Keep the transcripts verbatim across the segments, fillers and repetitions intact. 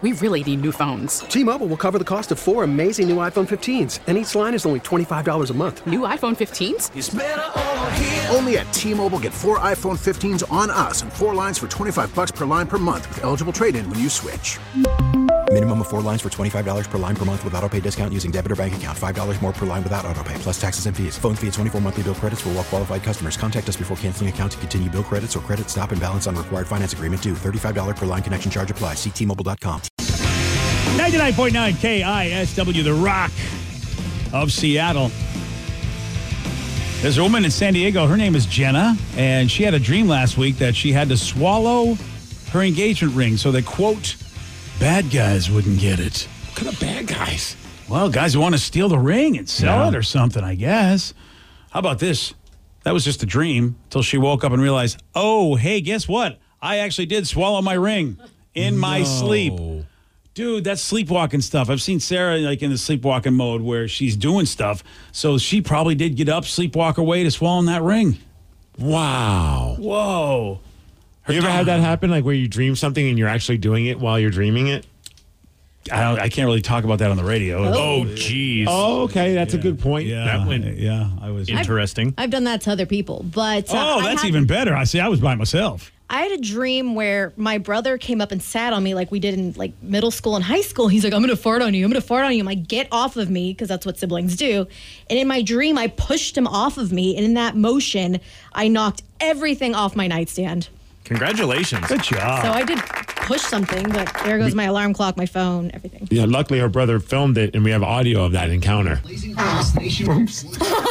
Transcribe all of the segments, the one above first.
we really need new phones. T-Mobile will cover the cost of four amazing new iPhone fifteens, and each line is only twenty-five dollars a month. New iPhone fifteens? It's better over here. Only at T-Mobile, get four iPhone fifteens on us and four lines for twenty-five dollars per line per month with eligible trade-in when you switch. Minimum of four lines for twenty-five dollars per line per month with autopay discount using debit or bank account. five dollars more per line without autopay, plus taxes and fees. Phone fee at twenty-four monthly bill credits for well qualified customers. Contact us before canceling account to continue bill credits or credit stop and balance on required finance agreement due. thirty-five dollars per line connection charge applies. See T Mobile dot com. ninety-nine point nine K I S W, the Rock of Seattle. There's a woman in San Diego. Her name is Jenna, and she had a dream last week that she had to swallow her engagement ring so that, quote, bad guys wouldn't get it. What kind of bad guys? Well, guys who want to steal the ring and sell Yeah. it or something, I guess. How about this? That was just a dream until she woke up and realized, oh, hey, guess what? I actually did swallow my ring in my No. sleep. Dude, that's sleepwalking stuff. I've seen Sarah like in the sleepwalking mode where she's doing stuff. So she probably did get up, sleepwalk her way to swallowing that ring. Wow. Whoa. Her you ever dog- had that happen, like where you dream something and you're actually doing it while you're dreaming it? I, don't, I can't really talk about that on the radio. Oh, jeez. Oh, okay. That's a good point. Yeah, That went yeah, I was. interesting. I've done that to other people, but uh, oh, I that's had, even better. I see. I was by myself. I had a dream where my brother came up and sat on me like we did in like middle school and high school. He's like, "I'm gonna fart on you. I'm gonna fart on you." I'm like, "Get off of me," because that's what siblings do. And in my dream, I pushed him off of me, and in that motion, I knocked everything off my nightstand. Congratulations. Good job. So I did push something, but there goes my alarm clock, my phone, everything. Yeah, luckily her brother filmed it and we have audio of that encounter. Oops.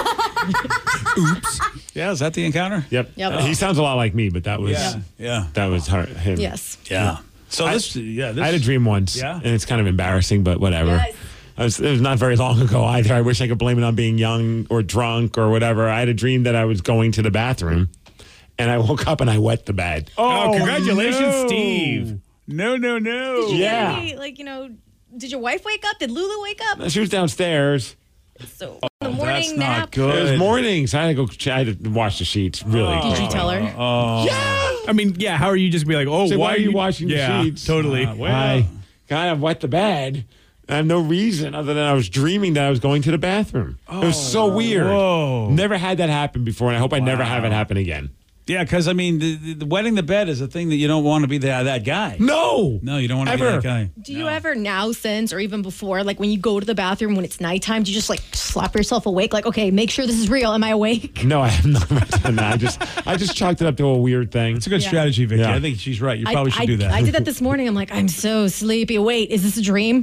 Oops. Yeah, is that the encounter? Yep. Yep. Uh, he sounds a lot like me, but that was Yeah. Yeah. that was her, him. Yes. Yeah. So I- this, yeah, this, I had a dream once, Yeah? and it's kind of embarrassing, but whatever. Yes. I was, it was not very long ago either. I wish I could blame it on being young or drunk or whatever. I had a dream that I was going to the bathroom, and I woke up and I wet the bed. Oh, congratulations, no. Steve. No, no, no. Yeah. Hey, like, you know, did your wife wake up? Did Lulu wake up? She was downstairs. So in the morning That's nap. not good. It was morning, so I had to go. I had to wash the sheets. Really? Did you tell her? Oh. I mean, yeah, how are you just be like, oh, Say, why, why are you washing the yeah, sheets? Totally. Uh, well, I kind of wet the bed. I have no reason other than I was dreaming that I was going to the bathroom. it was so weird. whoa. Never had that happen before, and I hope I never have it happen again. yeah, because, I mean, the, the, the wetting the bed is a thing that you don't want to be that, that guy. No. No, you don't want to be Ever. that guy. Do you ever now, since, or even before, like when you go to the bathroom when it's nighttime, do you just like slap yourself awake? Like, okay, make sure this is real. Am I awake? No, I have never done that. I just, I just chalked it up to a weird thing. It's a good Yeah. strategy, Vicky. Yeah. I think she's right. You I- probably should I, do that. I did that this morning. I'm like, I'm so sleepy. Wait, is this a dream?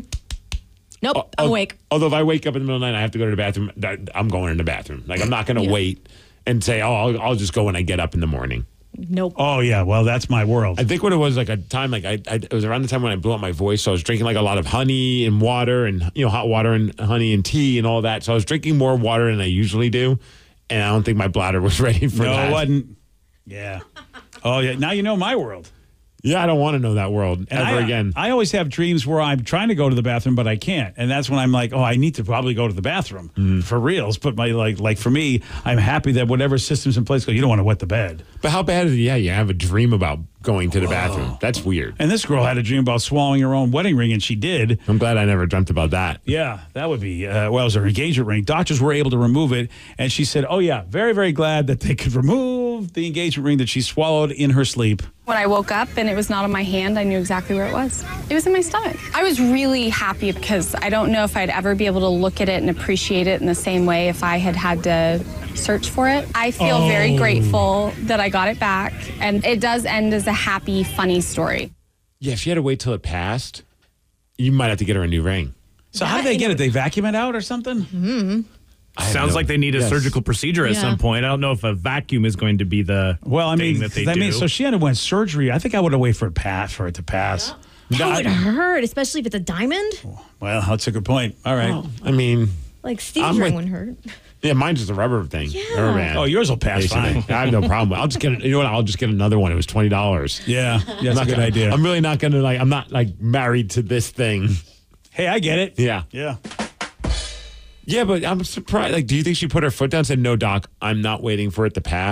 Nope, I'm Al- awake. Although if I wake up in the middle of the night, I have to go to the bathroom. that- I'm going in the bathroom. Like I'm not going to Yeah. wait and say, oh, I'll, I'll just go when I get up in the morning. Nope. Oh, yeah. Well, that's my world. I think what it was like a time like I, I it was around the time when I blew out my voice, so I was drinking like a lot of honey and water and you know hot water and honey and tea and all that. So I was drinking more water than I usually do, and I don't think my bladder was ready for no, that. it wasn't. Yeah. Oh, yeah. Now you know my world. Yeah, I don't want to know that world And ever I, again. I always have dreams where I'm trying to go to the bathroom, but I can't. And that's when I'm like, oh, I need to probably go to the bathroom Mm. for reals. But my like, like for me, I'm happy that whatever system's in place, go, you don't want to wet the bed. But how bad is it? Yeah, you have a dream about going to the bathroom. That's weird. And this girl had a dream about swallowing her own wedding ring, and she did. I'm glad I never dreamt about that. Yeah, that would be, uh, well, it was her engagement ring. Doctors were able to remove it. And she said, oh, yeah, very, very glad that they could remove the engagement ring that she swallowed in her sleep. When I woke up and it was not on my hand, I knew exactly where it was. It was in my stomach. I was really happy because I don't know if I'd ever be able to look at it and appreciate it in the same way if I had had to search for it. I feel Oh. very grateful that I got it back, and it does end as a happy, funny story. Yeah, if you had to wait till it passed, you might have to get her a new ring. So how did they get it? They vacuum it out or something? Mm-hmm. I have Sounds no- like they need a Yes. surgical procedure at Yeah. some point. I don't know if a vacuum is going to be the Well, I thing mean, that they I do. mean, so she underwent surgery. I think I would have waited for it pass for it to pass. That would I- hurt, especially if it's a diamond. well, that's a good point. All right. Well, I mean, Like Steve's I'm ring with- wouldn't hurt. yeah, mine's just a rubber thing. Yeah. Rubber band. Oh, yours will pass Basically. fine. I have no problem. I'll just get. You know what? I'll just get another one. It was twenty dollars. Yeah, yeah, that's a good idea. I'm really not gonna like. I'm not like married to this thing. hey, I get it. Yeah. Yeah. Yeah, but I'm surprised. Like, do you think she put her foot down and said, "No, doc, I'm not waiting for it to pass"?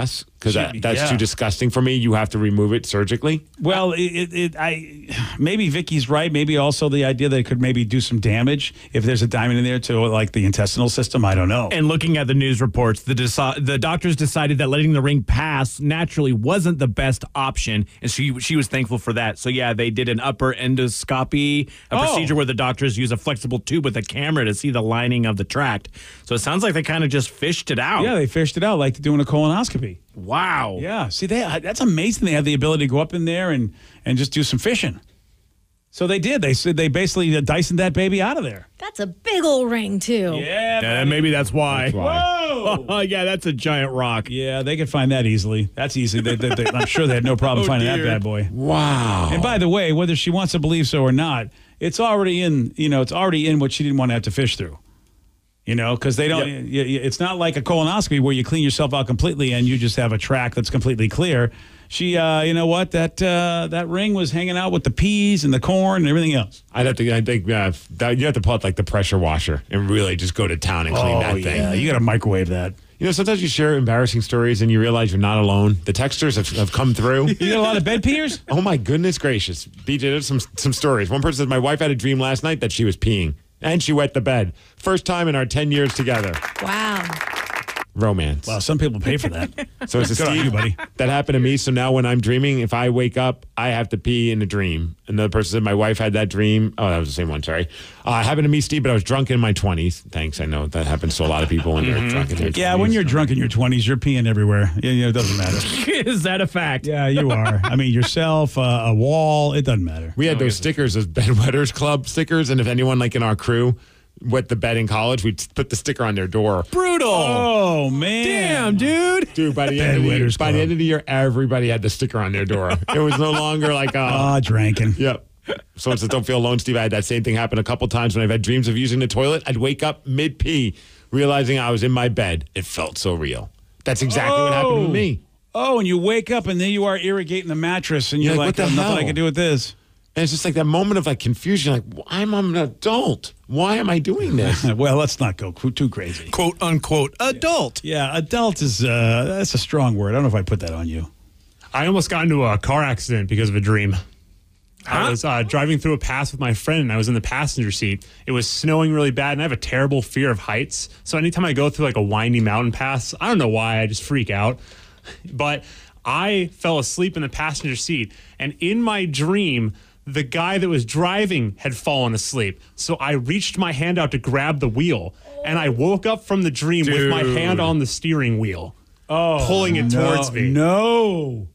because that, that's Yeah. too disgusting for me. You have to remove it surgically. Well, it, it, it, I maybe Vicky's right. Maybe also the idea that it could maybe do some damage if there's a diamond in there to like the intestinal system. I don't know. And looking at the news reports, the deci- the doctors decided that letting the ring pass naturally wasn't the best option, and she she was thankful for that. So yeah, they did an upper endoscopy, a Oh. procedure where the doctors use a flexible tube with a camera to see the lining of the tract. So it sounds like they kind of just fished it out. Yeah, they fished it out like doing a colonoscopy. Wow. Yeah, see, they that's amazing. They have the ability to go up in there and and just do some fishing. So they did. They said they basically Dysoned that baby out of there. That's a big old ring, too. Yeah, Yeah, maybe that's why. That's why. Whoa. Oh, yeah, that's a giant rock. Yeah, they could find that easily. That's easy. They, they, they, I'm sure they had no problem Oh, finding dear. that bad boy. Wow. And by the way, whether she wants to believe so or not, it's already in. You know, it's already in what she didn't want to have to fish through. You know, because they don't. y- y- It's not like a colonoscopy where you clean yourself out completely and you just have a track that's completely clear. She, uh, you know what? That uh, that ring was hanging out with the peas and the corn and everything else. I'd have to. I think uh, that, you have to pull out like the pressure washer and really just go to town and clean that thing. yeah, you got to microwave that. You know, sometimes you share embarrassing stories and you realize you're not alone. The texters have, have come through. You got a lot of bed peers? Oh my goodness gracious, B J, there's some some stories. One person said my wife had a dream last night that she was peeing and she wet the bed. First time in our ten years together. Wow. Romance. Wow, some people pay for that. So it's a Good on Steve, you, buddy. That happened to me. So now when I'm dreaming, if I wake up, I have to pee in a dream. Another person said my wife had that dream. Oh, that was the same one. Sorry. Uh, it happened to me, Steve, but I was drunk in my twenties. Thanks. I know that happens to a lot of people when they're drunk in their twenties. Yeah, when you're drunk in your twenties, you're peeing everywhere. Yeah, yeah, it doesn't matter. Is that a fact? Yeah, you are. I mean, yourself, uh, a wall, it doesn't matter. We had those stickers, those Bedwetters Club stickers, and if anyone like in our crew wet the bed in college, we'd put the sticker on their door. Brutal. Oh, man. Damn, dude. Dude, by the, end of the, year, Bedwetters by the Club. end of the year, everybody had the sticker on their door. It was no longer like, uh, Ah, drinking. yep. Someone says, don't feel alone, Steve. I had that same thing happen a couple times when I've had dreams of using the toilet. I'd wake up mid-pee, realizing I was in my bed. It felt so real. That's exactly what happened to me. Oh, and you wake up and then you are irrigating the mattress and you're You're like, like, what the "There's nothing I hell?" can do with this. And it's just like that moment of like confusion, like, I'm, I'm an adult. Why am I doing this? Well, let's not go cr- too crazy. Quote unquote adult. Yeah, adult is, uh, that's a strong word. I don't know if I put that on you. I almost got into a car accident because of a dream. I was uh, driving through a pass with my friend, and I was in the passenger seat. It was snowing really bad, and I have a terrible fear of heights. So anytime I go through like a windy mountain pass, I don't know why, I just freak out. But I fell asleep in the passenger seat, and in my dream, the guy that was driving had fallen asleep. So I reached my hand out to grab the wheel, and I woke up from the dream with my hand on the steering wheel, Oh, pulling it no, towards me. No.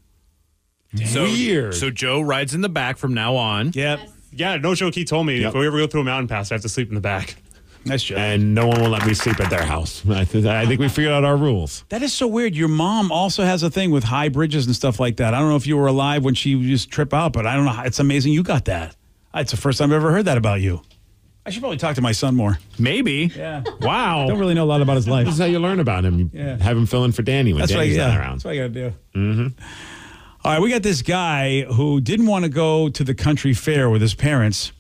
So, Weird. So Joe rides in the back from now on. Yep. Yeah, no joke. He told me Yep. if we ever go through a mountain pass, I have to sleep in the back. Nice job. And no one will let me sleep at their house. I, th- I think we figured out our rules. That is so weird. Your mom also has a thing with high bridges and stuff like that. I don't know if you were alive when she used to trip out, but I don't know. How, it's amazing you got that. It's the first time I've ever heard that about you. I should probably talk to my son more. Maybe. Yeah. Wow. Don't really know a lot about his life. This is how you learn about him. You Yeah. have him fill in for Danny when That's what I, Danny's yeah, not around. that's what I got to do. Mm-hmm. All right, we got this guy who didn't want to go to the country fair with his parents.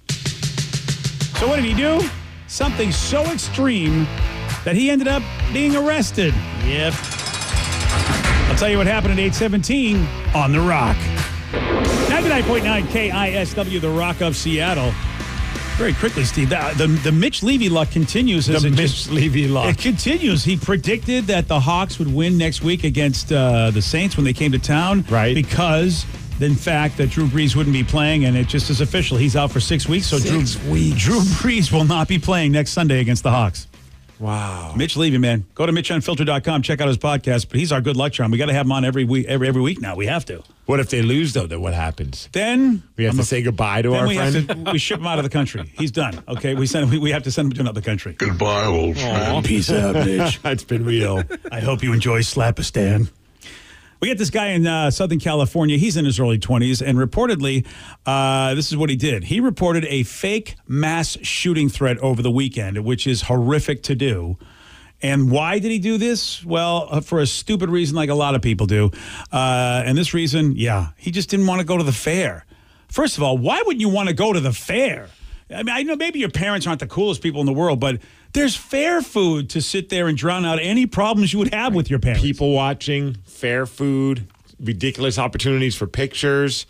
So what did he do? Something so extreme that he ended up being arrested. Yep. I'll tell you what happened at eight seventeen on The Rock. ninety-nine point nine K I S W, The Rock of Seattle. Very quickly, Steve, the, the, the Mitch Levy luck continues. As The it Mitch just- Levy luck. It continues. He predicted that the Hawks would win next week against uh, the Saints when they came to town. Right. Because, in fact, that Drew Brees wouldn't be playing, and it just is official. He's out for six weeks. So Six Drew, weeks. Drew Brees will not be playing next Sunday against the Hawks. Wow. Mitch Levy, man. Go to mitch unfiltered dot com. Check out his podcast. But he's our good luck charm. We got to have him on every week, every, every week now. We have to. What if they lose, though? Then what happens? Then We have I'm to a- say goodbye to then our we friend? have to we ship him out of the country. He's done. Okay, we send we, we have to send him to another country. Goodbye, old friend. Peace out, Mitch. It's been real. I hope you enjoy Slapistan. We got this guy in uh, Southern California. He's in his early twenties, and reportedly, uh, this is what he did. He reported a fake mass shooting threat over the weekend, which is horrific to do. And why did he do this? Well, uh, for a stupid reason like a lot of people do. Uh, and this reason, yeah, he just didn't want to go to the fair. First of all, why would you want to go to the fair? I mean, I know maybe your parents aren't the coolest people in the world, but there's fair food to sit there and drown out any problems you would have with your parents. People watching, fair food, ridiculous opportunities for pictures,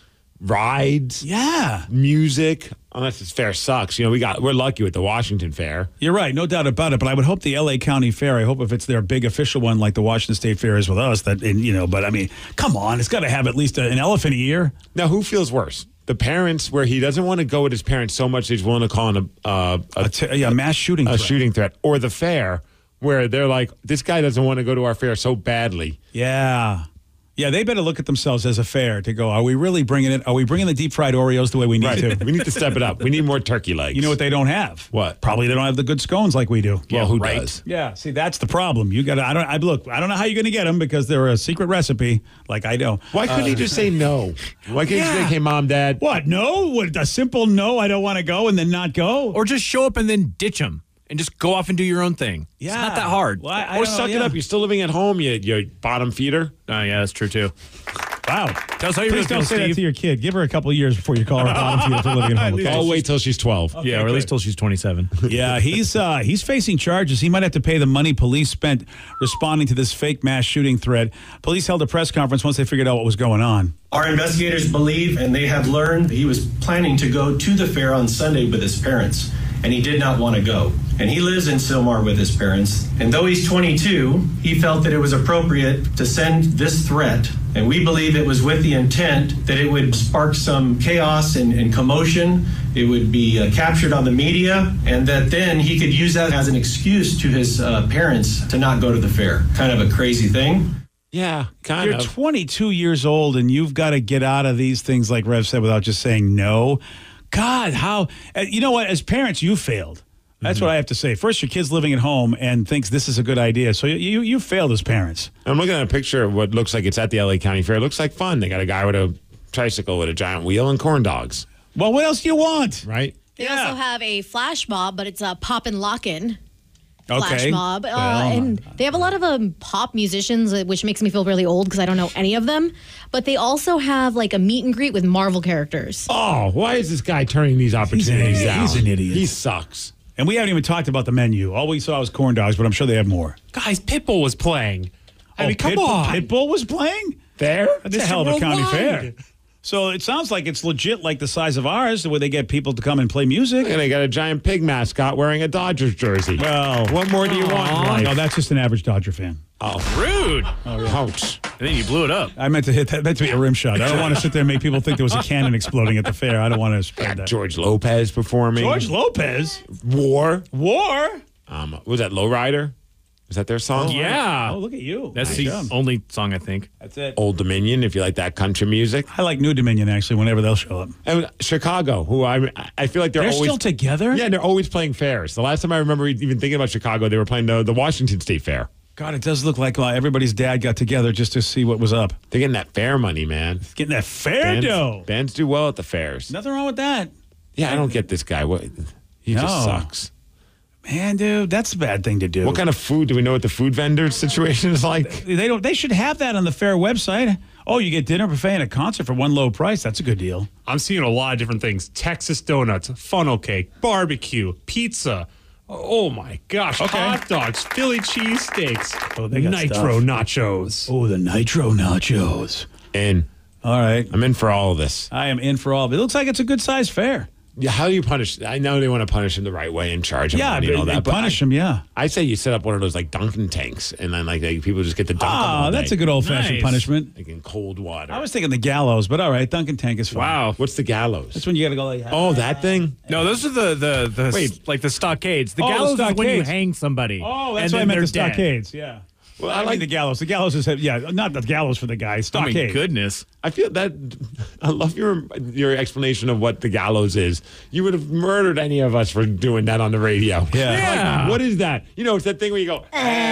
rides, yeah, music. Unless it's fair sucks. You know, we got we're lucky with the Washington Fair. You're right, no doubt about it. But I would hope the L A County Fair. I hope if it's their big official one, like the Washington State Fair is with us, that and, you know. But I mean, come on, it's got to have at least a, an elephant a year. Now, who feels worse? The parents, where he doesn't want to go with his parents so much that he's willing to call in a uh, a, a, t- yeah, mass shooting, a threat. shooting threat, or the fair, where they're like, this guy doesn't want to go to our fair so badly. Yeah. Yeah, they better look at themselves as a fair to go, are we really bringing it? Are we bringing the deep fried Oreos the way we need Right. to? We need to step it up. We need more turkey legs. You know what they don't have? What? Probably they don't have the good scones like we do. Well, Yeah, who right. does? Yeah, see, that's the problem. You got to, I don't, I look, I don't know how you're going to get them because they're a secret recipe, like I know. Why couldn't he just say no? Why can't Yeah. he say, hey, mom, dad? What? No? What, a simple no, I don't want to go, and then not go? Or just show up and then ditch them and just go off and do your own thing. Yeah. It's not that hard. Well, I- I Or don't know, suck it yeah. up. You're still living at home, you, you bottom feeder. Oh, yeah, that's true, too. Wow. Tell us how you Please really don't feel, say that Steve. to your kid. Give her a couple of years before you call her bottom feeder for living at home. Okay? I'll wait till she's twelve. Yeah, or at least till she's twenty-seven. Yeah, he's uh, he's facing charges. He might have to pay the money police spent responding to this fake mass shooting threat. Police held a press conference once they figured out what was going on. Our investigators believe, and they have learned, that he was planning to go to the fair on Sunday with his parents, and he did not want to go. And he lives in Sylmar with his parents. And though he's twenty-two, he felt that it was appropriate to send this threat. And we believe it was with the intent that it would spark some chaos and, and commotion. It would be uh, captured on the media, and that then he could use that as an excuse to his uh, parents to not go to the fair. Kind of a crazy thing. Yeah, kind You're of. twenty-two years old, and you've got to get out of these things, like Rev said, without just saying no. God, how uh, you know what? As parents, you failed. That's Mm-hmm. what I have to say. First, your kid's living at home and thinks this is a good idea. So you you, you failed as parents. I'm looking at a picture of what looks like it's at the L A County Fair. It looks like fun. They got a guy with a tricycle with a giant wheel and corn dogs. Well, what else do you want? Right? They Yeah. also have a flash mob, but it's a pop and lock in. Flash Okay. mob. Uh, Well, and they have a lot of um, pop musicians, uh, which makes me feel really old because I don't know any of them. But they also have like a meet and greet with Marvel characters. Oh, why is this guy turning these opportunities idiot. down? He's an idiot. He sucks. And we haven't even talked about the menu. All we saw was corn dogs, but I'm sure they have more. Guys, Pitbull was playing. I Oh, mean, come Pitbull, on. Pitbull was playing? Fair? That's a hell of a county worldwide. fair. So it sounds like it's legit, like the size of ours, where they get people to come and play music. And they got a giant pig mascot wearing a Dodgers jersey. Well, what more do you want in life? no, that's just an average Dodger fan. Oh, Rude. ouch. And then you blew it up. I meant to hit that. Meant to be a rim shot. I don't want to sit there and make people think there was a cannon exploding at the fair. I don't want to spread that. George Lopez performing. George Lopez, War. War. Um, was that Lowrider? Is that their song? Yeah. Oh, look at you. That's Nice the job. only song, I think. That's it. Old Dominion, if you like that country music. I like New Dominion actually. Whenever they'll show up, And Chicago, who I I feel like they're, they're always still together. Yeah, they're always playing fairs. The last time I remember even thinking about Chicago, they were playing the, the Washington State Fair. God, it does look like uh, everybody's dad got together just to see what was up. They're getting that fair money, man. Getting that fair Bands, dough. bands do well at the fairs. Nothing wrong with that. Yeah, I don't get this guy. What he No. just sucks. Man, dude, that's a bad thing to do. What kind of food do we know what the food vendor situation is like? They don't. They should have that on the fair website. Oh, you get dinner, buffet, and a concert for one low price. That's a good deal. I'm seeing a lot of different things. Texas donuts, funnel cake, barbecue, pizza. Oh my gosh, Okay. hot dogs, Philly cheesesteaks, Oh, they got nitro stuff. nachos. Oh, the nitro nachos. And All right, I'm in for all of this. I am in for all of it. It looks like it's a good size fair. Yeah, how do you punish? I know they want to punish him the right way and charge him Yeah, money and all but- that. But punish I, him. Yeah. I say you set up one of those like Dunkin' tanks, and then like they, people just get to dunk them all Oh, day. that's a good old fashioned Nice. punishment. Like in cold water. I was thinking the gallows, but all right, Dunkin' Tank is fine. Wow. What's the gallows? That's when you got to go like. Oh, that thing. No, those are the the, the Wait. like the stockades. The Oh, the gallows is when you stockades. hang somebody. Oh, that's and what I then meant. they're The dead. stockades. Yeah. Well, I I like like the gallows. The gallows is yeah, not the gallows for the guy. Oh my Stockade. goodness. I feel that I love your your explanation of what the gallows is. You would have murdered any of us for doing that on the radio. Yeah. Yeah. Like, what is that? You know, it's that thing where you go.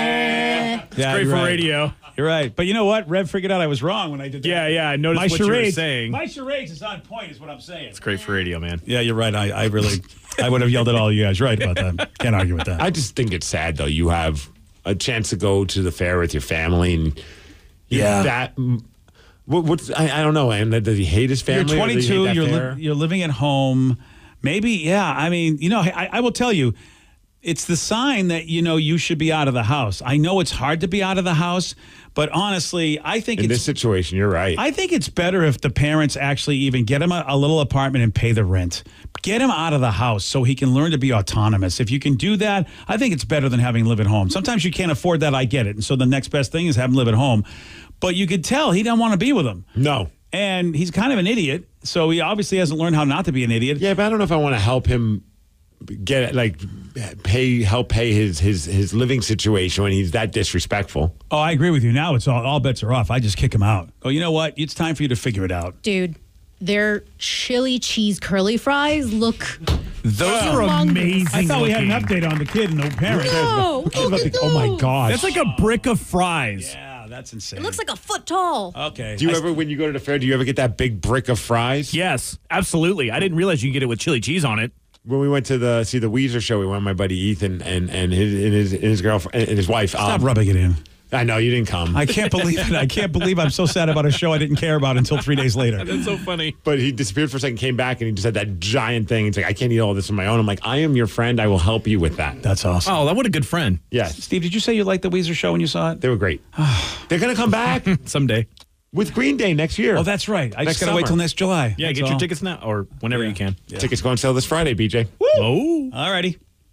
Yeah, Great you're for right. radio. You're right. But you know what? Rev figured out I was wrong when I did that. Yeah, yeah. I noticed My what you were charades, saying. my charades is on point, is what I'm saying. It's great for radio, man. Yeah, you're right. I, I really, I would have yelled at all you guys. Right about that. Can't argue with that. I just think it's sad though. You have a chance to go to the fair with your family, and you- Yeah. that. What, what's I, I don't know. And does he hate his You're family? or does he hate twenty-two. that You're fair? li- you're living at home. Maybe, yeah. I mean, you know, I, I will tell you, it's the sign that, you know, you should be out of the house. I know it's hard to be out of the house, but honestly, I think In it's, this situation, you're right. I think it's better if the parents actually even get him a, a little apartment and pay the rent. Get him out of the house so he can learn to be autonomous. If you can do that, I think it's better than having him live at home. Sometimes you can't afford that, I get it. And so the next best thing is have him live at home. But you could tell he doesn't want to be with him. No. And he's kind of an idiot, so he obviously hasn't learned how not to be an idiot. Yeah, but I don't know if I want to help him get like pay help pay his his his living situation when he's that disrespectful. Oh, I agree with you. Now it's all all bets are off. I just kick him out. Oh, you know what? It's time for you to figure it out. Dude, their chili cheese curly fries look Those are amazing. I thought we had an update on the kid and the parents. No, Who cares look about at the- oh my those. gosh. That's like a brick of fries. Yeah, that's insane. It looks like a foot tall. Okay. Do you ever, when you go to the fair, do you ever get that big brick of fries? Yes, absolutely. I didn't realize you can get it with chili cheese on it. When we went to the see the Weezer show, we went with my buddy Ethan and and his and his, and his girlfriend and his wife. Stop um, rubbing it in. I know you didn't come. I can't believe it. I can't believe I'm so sad about a show I didn't care about until three days later. That's so funny. But he disappeared for a second, came back, and he just had that giant thing. He's like, I can't eat all this on my own. I'm like, I am your friend. I will help you with that. That's awesome. Oh, what a good friend. Yes. Steve, did you say you liked the Weezer show when you saw it? They were great. They're going to come back Someday. with Green Day next year. Oh, that's right. I Next just got to wait summer. till next July. Yeah, That's get your all. tickets now or whenever Yeah. you can. Tickets go on sale this Friday, B J. Oh. All righty.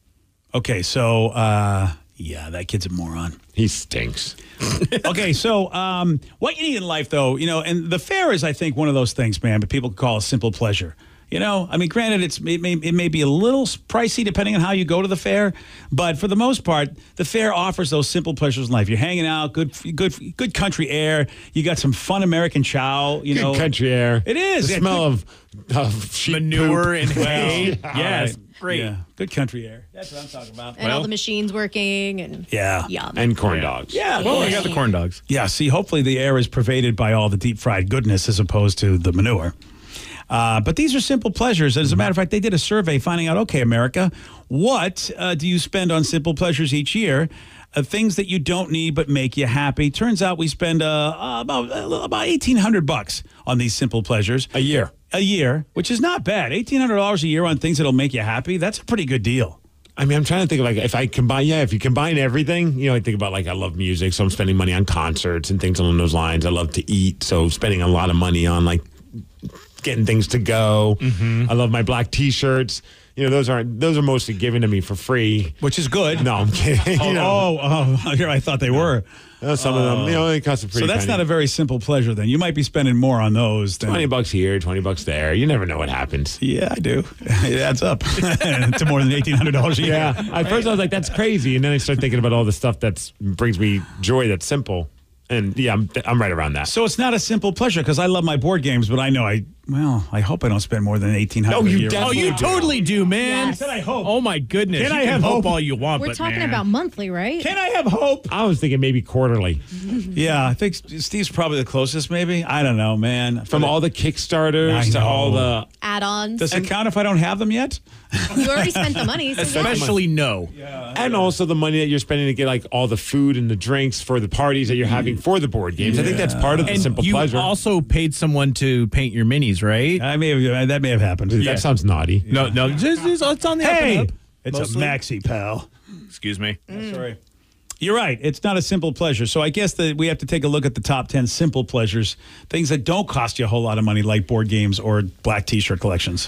Okay, so, uh, yeah, that kid's a moron. He stinks. Okay, so um, what you need in life, though, you know, and the fair is, I think, one of those things, man, but people call a simple pleasure. You know, I mean, granted, it's it may, it may be a little pricey depending on how you go to the fair, but for the most part, the fair offers those simple pleasures in life. You're hanging out, good, good, good country air. You got some fun American chow. You Good know, country air. It is. The Yeah, smell good- of, of sheep Manure poop. and hay. Well, Yes. all right. Great. Yeah, good country air. That's what I'm talking about. And all the machines working and Yeah. yum. And corn dogs. Yeah, Well, yeah. I got the corn dogs. Yeah, see, hopefully the air is pervaded by all the deep fried goodness as opposed to the manure. Uh, but these are simple pleasures. As a matter of fact, they did a survey finding out, okay, America, what uh, do you spend on simple pleasures each year? Uh, things that you don't need but make you happy. Turns out we spend uh, uh, about uh, about eighteen hundred bucks on these simple pleasures A year. a year, which is not bad. eighteen hundred dollars a year on things that'll make you happy. That's a pretty good deal. I mean, I'm trying to think of like if I combine, yeah, if you combine everything, you know, I think about like I love music, so I'm spending money on concerts and things along those lines. I love to eat, so spending a lot of money on like getting things to go. I love my black T-shirts. You know, those aren't those are mostly given to me for free. Which is good. No, I'm kidding. Oh, You know, oh, oh, here I thought they were. uh, some of them, you know, they cost a pretty. So that's penny. not a very simple pleasure then. You might be spending more on those than twenty bucks here, twenty bucks there. You never know what happens. Yeah, I do. It adds up to more than eighteen hundred dollars a year. Yeah. At first, I was like, "That's crazy," and then I started thinking about all the stuff that brings me joy. That's simple, and yeah, I'm I'm right around that. So it's not a simple pleasure because I love my board games, but I know I well, I hope I don't spend more than eighteen hundred No, a you year. Oh, definitely you totally do, man. Yes. Said I hope. Oh, my goodness. Can you I can have hope hope? all you want, We're but talking man. about monthly, right? Can I have hope? I was thinking maybe quarterly Yeah, I think Steve's probably the closest. Maybe I don't know, man. from all the Kickstarters I to know. all the. Add-ons. Does it count if I don't have them yet? You already spent the money. So yeah. Especially no. And also the money that you're spending to get like all the food and the drinks for the parties that you're having for the board games. I think that's part of the And simple you pleasure. also paid someone to paint your minis, right? I may have that may have happened. That sounds naughty. No, no, just, just- it's on the up Hey, and up. it's Mostly. a maxi, pal. Excuse me. Sorry. You're right. It's not a simple pleasure. So I guess that we have to take a look at the top ten simple pleasures, things that don't cost you a whole lot of money, like board games or black T-shirt collections.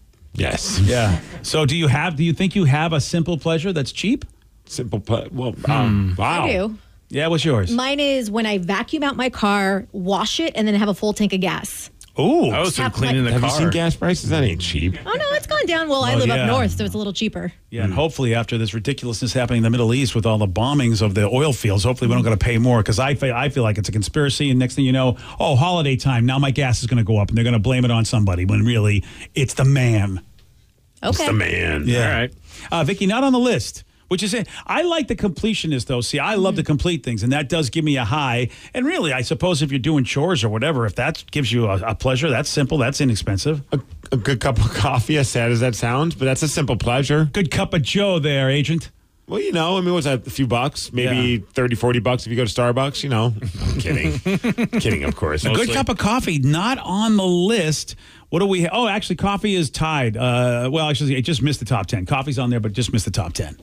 Yes. Yeah. So do you have? Do you think you have a simple pleasure that's cheap? Simple. Ple- well, um, wow. I do. Yeah. What's yours? Mine is when I vacuum out my car, wash it, and then have a full tank of gas. Ooh. Oh, so Have cleaning my- the Have car. you seen gas prices? That ain't cheap. Oh, no, it's gone down. Well, I Well, live yeah. up north, so it's a little cheaper. Yeah, and hopefully after this ridiculousness happening in the Middle East with all the bombings of the oil fields, hopefully we don't got to pay more because I feel, I feel like it's a conspiracy. And next thing you know, oh, holiday time, now my gas is going to go up and they're going to blame it on somebody when really it's the man. Okay. The man. Yeah. All right. Uh, Vicky, not on the list. Which is it. I like the completionist, though. See, I love to complete things, and that does give me a high. And really, I suppose if you're doing chores or whatever, if that gives you a, a pleasure, that's simple, that's inexpensive. A, a good cup of coffee, as sad as that sounds, but that's a simple pleasure. Good cup of Joe there, agent. Well, you know, I mean, what's that? A few bucks, maybe Yeah. thirty, forty bucks if you go to Starbucks, you know. I'm kidding. Kidding, of course. A Mostly. good cup of coffee, not on the list. What do we? Ha- oh, actually, coffee is tied. Uh, well, actually, it just missed the top ten. Coffee's on there, but just missed the top ten.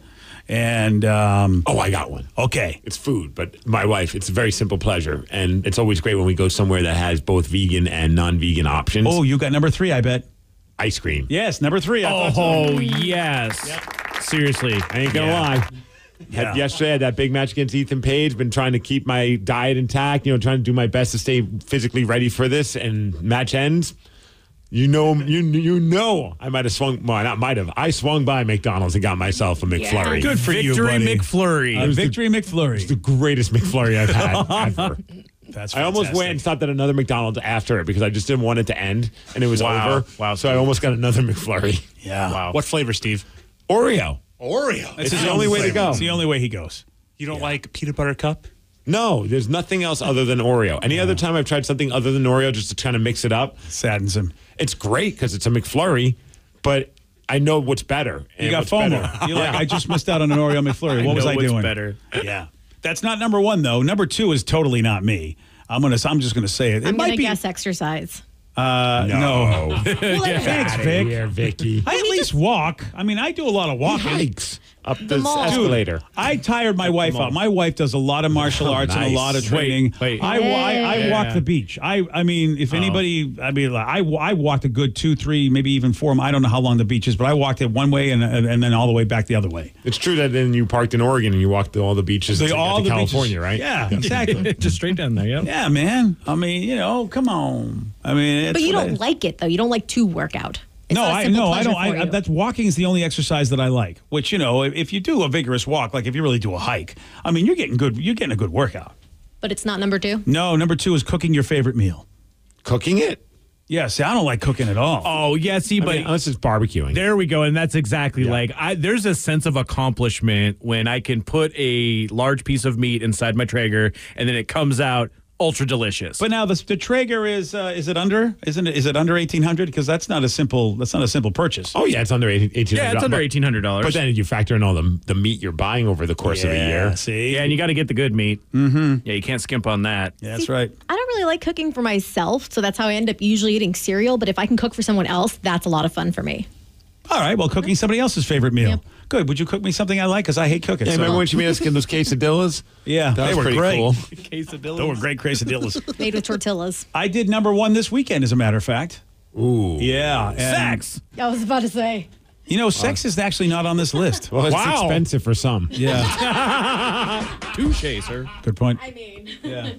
And um, Oh, I got one. okay, It's food, but my wife, it's a very simple pleasure. And it's always great when we go somewhere that has both vegan and non-vegan options. oh, you got number three, I bet. Ice cream. Yes, number three. I thought so. Oh, yes. Seriously. I ain't gonna Yeah. lie. Yeah. Had yesterday I had that big match against Ethan Page. Been trying to keep my diet intact. You know, trying to do my best to stay physically ready for this. And match ends. You know, you you know, I might have swung. Well, not might have. I swung by McDonald's and got myself a McFlurry. Good for you, Victory buddy. McFlurry. Uh, Victory McFlurry. The greatest McFlurry I've had ever. That's I almost went and fantastic. stopped at another McDonald's after it because I just didn't want it to end and it was Wow. over. Wow, So I almost got another McFlurry. Yeah. Wow. What flavor, Steve? Oreo. Oreo. That's It's his the only way to flavor. go. It's the only way he goes. You don't like peanut butter cup? No, there's nothing else other than Oreo. Any other time I've tried something other than Oreo just to kind of mix it up, Saddens him. it's great because it's a McFlurry, but I know what's better. You and got what's FOMO. better. You're like, I just missed out on an Oreo McFlurry. What was know I what's doing? better. Yeah. That's not number one, though. Number two is totally not me. I'm gonna. I'm just gonna say it. It I'm might gonna be. guess exercise. Uh, no. Well, Thanks, Vic. Here, Vicky. I at least walk. I mean, I do a lot of walking. Hikes up this mall. Dude, escalator. I tired my wife out. My wife does a lot of martial Oh, arts and a nice. lot of Wait, training. wait. I, I, I Yeah. walk the beach. I I mean, if anybody, I mean, like, I I walked a good two, three, maybe even four. I don't know how long the beach is, but I walked it one way and and, and then all the way back the other way. It's true that then you parked in Oregon and you walked to all the beaches So to, all to the California, beaches- right? Yeah, exactly. Just straight down there, yeah. Yeah, man. I mean, you know, come on. I mean, it's but you what don't I- like it though. You don't like to work out. It's No, not a I simple no, I pleasure don't. for I, I, you. that's walking is the only exercise that I like. Which you know, if, if you do a vigorous walk, like if you really do a hike, I mean, you're getting good. You're getting a good workout. But it's not number two. No, number two is cooking your favorite meal. Cooking it? Yeah, see, I don't like cooking at all. Oh, yeah, see, I but mean, unless it's barbecuing. there we go. And that's exactly like, I there's a sense of accomplishment when I can put a large piece of meat inside my Traeger and then it comes out ultra delicious. But now the, the Traeger is uh, is it under? Isn't it? Is it under eighteen hundred? Because that's not a simple. That's not a simple purchase. Oh yeah, it's under eighteen hundred. yeah, it's under eighteen hundred dollars. But then you factor in all the the meat you're buying over the course of a year. See, yeah, and you got to get the good meat. Mm-hmm. Yeah, you can't skimp on that. yeah, that's right. I don't really like cooking for myself, so that's how I end up usually eating cereal. But if I can cook for someone else, that's a lot of fun for me. All right, well, cooking somebody else's favorite meal. Yep. Good. Would you cook me something I like? Because I hate cooking. Yeah, so- remember when she made us get those quesadillas? Yeah, That they was were pretty great. cool. They were great quesadillas. Made with tortillas. I did number one this weekend, as a matter of fact. Ooh. Yeah, and, Sex. I was about to say. You know, sex is actually not on this list. Well, it's Wow. expensive for some. Yeah, Touche, sir. good point. I mean, Yeah,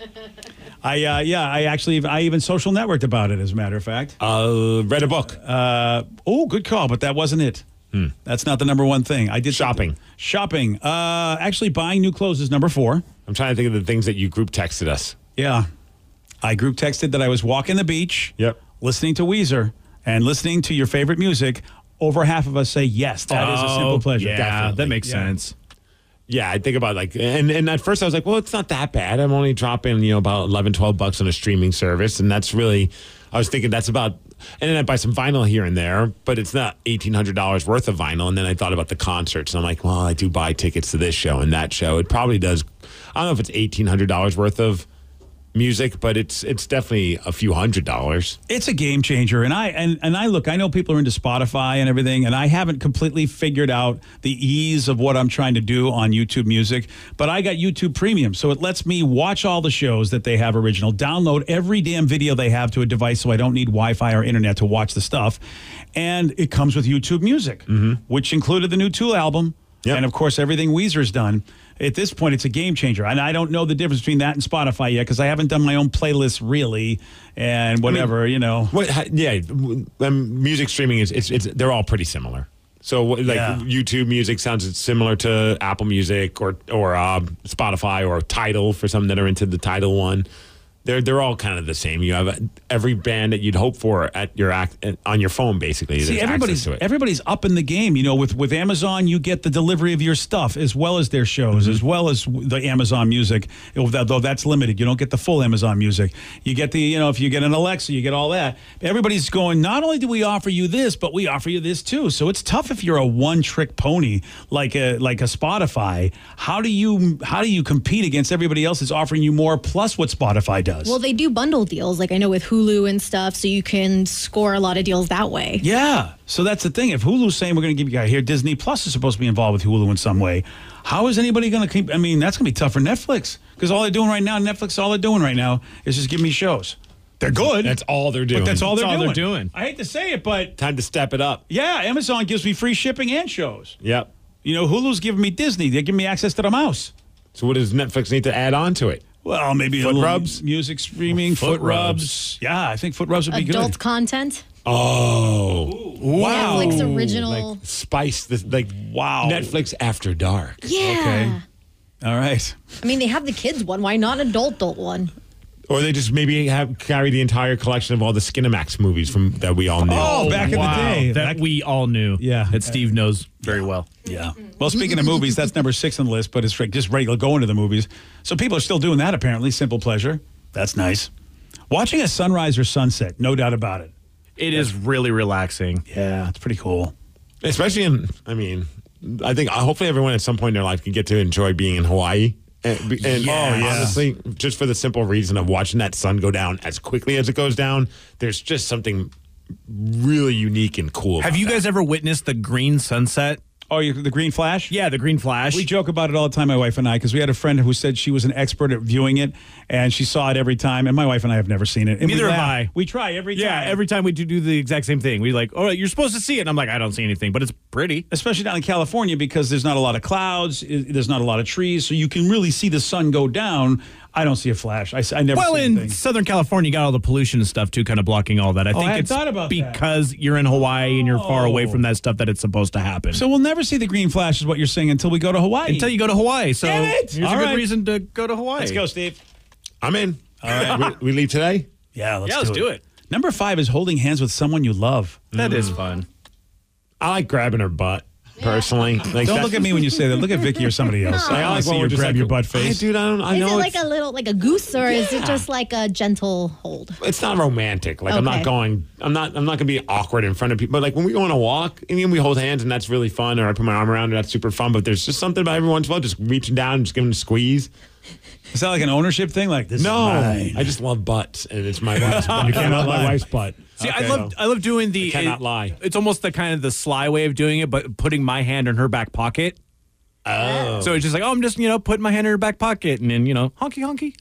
I uh, yeah, I actually I even social networked about it. As a matter of fact. Uh, read a book. Uh, oh, good call, but that wasn't it. That's not the number one thing. I did Shopping. Shopping. Uh, actually, buying new clothes is number four. I'm trying to think of the things that you group texted us. Yeah, I group texted that I was walking the beach. Yep. Listening to Weezer and listening to your favorite music. Over half of us say yes. That is a simple pleasure. Yeah, Definitely. that makes Yeah. sense. Yeah, I think about like, and, and at first I was like, well, it's not that bad. I'm only dropping, you know, about eleven, twelve bucks on a streaming service. And that's really, I was thinking that's about, and then I buy some vinyl here and there, but it's not eighteen hundred dollars worth of vinyl. And then I thought about the concerts and I'm like, well, I do buy tickets to this show and that show. It probably does, I don't know if it's eighteen hundred dollars worth of music, but it's it's definitely a few hundred dollars. It's a game changer, and I and, and I look. I know people are into Spotify and everything, and I haven't completely figured out the ease of what I'm trying to do on YouTube Music. But I got YouTube Premium, so it lets me watch all the shows that they have original, download every damn video they have to a device, so I don't need Wi-Fi or internet to watch the stuff. And it comes with YouTube Music, Mm-hmm. which included the new Tool album, Yep. and of course everything Weezer's done. At this point, it's a game changer. And I don't know the difference between that and Spotify yet because I haven't done my own playlist really and whatever, you know. What? ha- Yeah, um, music streaming is it's, it's they're all pretty similar. So what- like Yeah. YouTube Music sounds similar to Apple Music or or uh, Spotify or Tidal for some that are into the Tidal one. They're they're all kind of the same. You have every band that you'd hope for at your act on your phone, basically. See, There's everybody's access to it. everybody's up in the game. You know, with with Amazon, you get the delivery of your stuff as well as their shows, Mm-hmm. as well as the Amazon Music. Though that's limited, you don't get the full Amazon Music. You get the, you know, if you get an Alexa, you get all that. Everybody's going. Not only do we offer you this, but we offer you this too. So it's tough if you're a one-trick pony like a like a Spotify. How do you how do you compete against everybody else that's offering you more plus what Spotify does? Well, they do bundle deals, like I know with Hulu and stuff, so you can score a lot of deals that way. Yeah. So that's the thing. If Hulu's saying we're going to give you guys here, Disney Plus is supposed to be involved with Hulu in some way. How is anybody going to keep? I mean, that's going to be tough for Netflix because all they're doing right now, Netflix, all they're doing right now is just giving me shows. They're good. That's all they're doing. But that's all, That's they're, all doing. they're doing. I hate to say it, but Time to step it up. yeah, Amazon gives me free shipping and shows. Yep. You know, Hulu's giving me Disney. They're giving me access to the mouse. So what does Netflix need to add on to it? Well, maybe a Foot little rubs? music streaming, Foot foot, rubs. Yeah, I think foot rubs would be Adult good. content. Oh, Wow. Netflix original. spice the like Wow. Netflix After Dark. yeah. Okay. All right. I mean, they have the kids one. Why not an adult adult one? Or they just maybe have carry the entire collection of all the Skinamax movies from that we all knew. Oh, back in the day. That Back- we all knew. Yeah. That Steve knows very well. Yeah. Well, speaking of movies, that's number six on the list, but it's re- just regular going to the movies. So people are still doing that, apparently. Simple pleasure. That's nice. Watching a sunrise or sunset, no doubt about it. It is really relaxing. Yeah, it's pretty cool. Especially in, I mean, I think uh, hopefully everyone at some point in their life can get to enjoy being in Hawaii. And, and Yes. honestly, just for the simple reason of watching that sun go down as quickly as it goes down, there's just something really unique and cool. Have about you that. guys ever witnessed the green sunset? Oh, you, the green flash? Yeah, the green flash. We joke about it all the time, my wife and I, because we had a friend who said she was an expert at viewing it, and she saw it every time. And my wife and I have never seen it. And we Neither have laugh. I. We try every Yeah, time. every time we do, do the exact same thing. We like, all right, you're supposed to see it. And I'm like, I don't see anything, but it's pretty. Especially down in California because there's not a lot of clouds, i- there's not a lot of trees, so you can really see the sun go down. I don't see a flash. I, s- I never Well, see in anything. Southern California, you got all the pollution and stuff too, kind of blocking all that. I Oh, think I hadn't it's thought about that. because you're in Hawaii and you're far away Oh. from that stuff that it's supposed to happen. So we'll never see the green flash, is what you're saying, until we go to Hawaii. Until you go to Hawaii. So Damn it! here's All a good right. reason to go to Hawaii. Let's go, Steve. I'm in. All right. we, we leave today? Yeah, let's, Yeah, do, let's it. do it. Number five is holding hands with someone you love. That is fun. I like grabbing her butt, personally. Like Don't that- look at me when you say that. Look at Vicky or somebody else. I, I want like to see when you we're just grab like- your butt I, face. dude, I don't. I Is know it it's, like a little, like a goose, or is it just like a gentle hold? it's not romantic. Like I'm not Okay. going. I'm not. I'm not gonna be awkward in front of people. But like when we go on a walk, and then we hold hands, and that's really fun. Or I put my arm around her, that's super fun. But there's just something about every once in a while, just reaching down and just giving a squeeze. Is that like an ownership thing? Like this No, is mine. I just love butts, and it's my wife's butt. You cannot I love my lie. wife's butt. See, Okay. I love I love doing the. I cannot it- lie. It's almost the kind of the sly way of doing it, but putting my hand in her back pocket. Oh, So it's just like, oh, I'm just you know putting my hand in her back pocket, and then you know honky honky.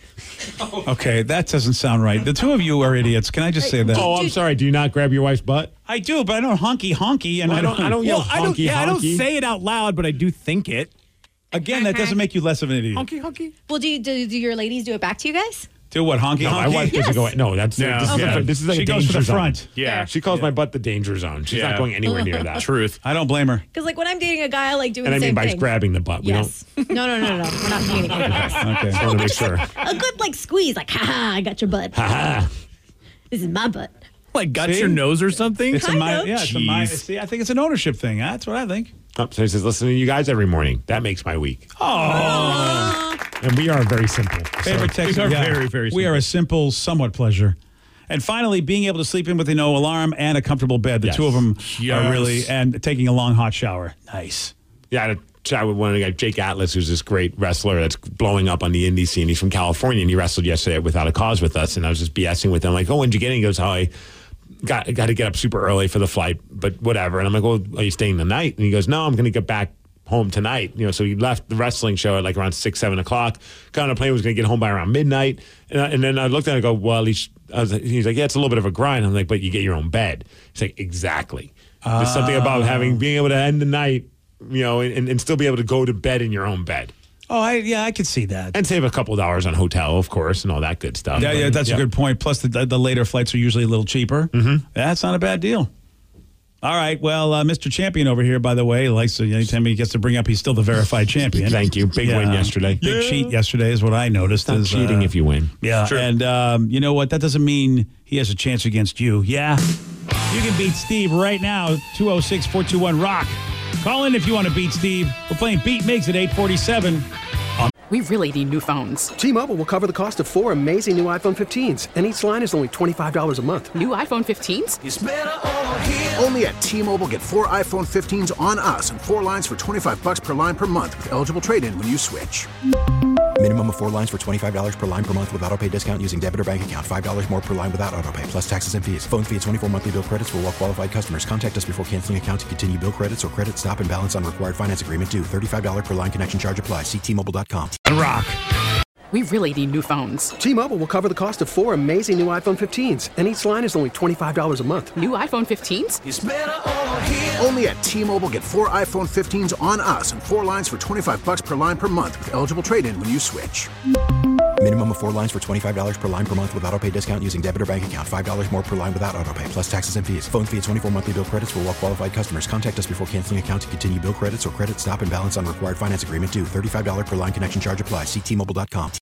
Okay, that doesn't sound right. The two of you are idiots. Can I just say that? oh, I'm sorry. Do you not grab your wife's butt? I do, but I don't honky honky, and Well, I don't. I don't yell Well, I don't. honky Yeah, I don't honky. say it out loud, but I do think it. Again, that doesn't make you less of an idiot. Honky honky. Well, do, you, do do your ladies do it back to you guys? Do what? Honky No, honky. my wife doesn't Yes. go. No, that's Yeah. this, is Okay. a, this is like She a goes danger for the zone. front. Yeah. She calls my butt the danger zone. She's Yeah. not going anywhere near that. Truth. I don't blame her. Because like when I'm dating a guy, I like doing And I the mean same by thing. grabbing the butt. We Yes. No, no, no, no, no. We're not doing anything like this. Okay. don't. I want to make sure. A good like squeeze, like, ha ha, I got your butt. Haha. This is my butt. Like got See? your nose or something. It's a Kind my, of. yeah, it's a my, Jeez. see, I think it's an ownership thing. That's what I think. Oh, so he says, listening to you guys every morning. That makes my week. Oh, And we are very simple. favorite text. we are yeah. very, very We are a simple, somewhat pleasure. And finally, being able to sleep in with a no alarm and a comfortable bed. The Yes. two of them are Yes. really, and taking a long hot shower. Nice. Yeah, I had a chat with one of the guys, Jake Atlas, who's this great wrestler that's blowing up on the indie scene. He's from California, and he wrestled yesterday Without a Cause with us. And I was just BSing with him, like, oh, when'd you get in? He goes, oh, I got, got to get up super early for the flight, but whatever. And I'm like, well, are you staying the night? And he goes, no, I'm going to get back home tonight. You know, so he left the wrestling show at like around six, seven o'clock. Got on a plane, was going to get home by around midnight. And, I, and then I looked at it and go, well, at least, I was, he's like, yeah, it's a little bit of a grind. I'm like, but you get your own bed. He's like, exactly. There's something about having, being able to end the night, you know, and, and still be able to go to bed in your own bed. Oh, I, yeah, I could see that. And save a couple dollars on hotel, of course, and all that good stuff. Yeah, yeah, But, that's a good point. Plus, the, the later flights are usually a little cheaper. Mm-hmm. That's not a bad deal. All right. Well, uh, Mister Champion over here, by the way, likes to, anytime he gets to bring up, he's still the verified champion. Thank you. Big Yeah. win yesterday. Big cheat yesterday is what I noticed. Not is, cheating uh, if you win. Yeah. Sure. And um, you know what? That doesn't mean he has a chance against you. Yeah. You can beat Steve right now. two oh six, four two one, ROCK. Call in if you want to beat Steve. We're playing Beat Migs at eight forty-seven. We really need new phones. T-Mobile will cover the cost of four amazing new iPhone fifteens, and each line is only twenty-five dollars a month. New iPhone fifteens? Only at T-Mobile, get four iPhone fifteens on us and four lines for twenty-five bucks per line per month with eligible trade-in when you switch. Minimum of four lines for twenty-five dollars per line per month with auto pay discount using debit or bank account. five dollars more per line without auto pay, plus taxes and fees. Phone fee at twenty-four monthly bill credits for well-qualified customers. Contact us before canceling account to continue bill credits or credit stop and balance on required finance agreement due. thirty-five dollars per line connection charge applies. See T Mobile dot com. ROCK. We really need new phones. T-Mobile will cover the cost of four amazing new iPhone fifteens, and each line is only twenty-five dollars a month. New iPhone fifteens? Only at T-Mobile, get four iPhone fifteens on us and four lines for twenty-five bucks per line per month with eligible trade-in when you switch. Minimum of four lines for twenty-five dollars per line per month with auto pay discount using debit or bank account. five dollars more per line without auto pay, plus taxes and fees. Phone fee at twenty-four monthly bill credits for well-qualified customers. Contact us before canceling account to continue bill credits or credit stop and balance on required finance agreement due. thirty-five dollars per line connection charge applies. See T Mobile dot com.